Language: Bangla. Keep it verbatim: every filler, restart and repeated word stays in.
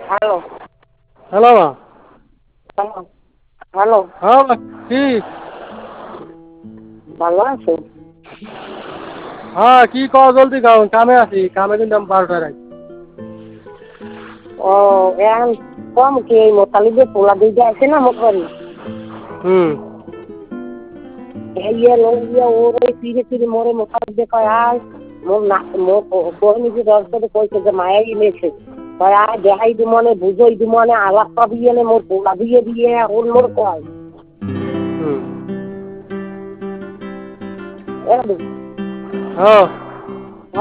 হ্যালো হ্যালো মা। হ্যালো হ্যালো হ্যাঁ মা, কি? ভালো আছো? হ্যাঁ, কি কও জলদি কও, কামে আছি, কামে কিন্তু আমি বারোটায় রাখি। ও এখন কম কি এই মোতালিবে পোলা দিতে আছে না মোট বাড়ি হুম। এই ইয়ে লোক ইয়ে ওর ওই ফিরে ফিরে মোরে মোতালিবে কয় আয় মোর না মোর কোন নিজে দর্শকে কইছে যে মায়াই নেছে কয় আয় দেখাই দি মনে বুঝই দি মনে আলাপ পাবি এনে মোর পোলা দিয়ে দিয়ে ওর মোর কয় হুম। এরকম হ্যাঁ।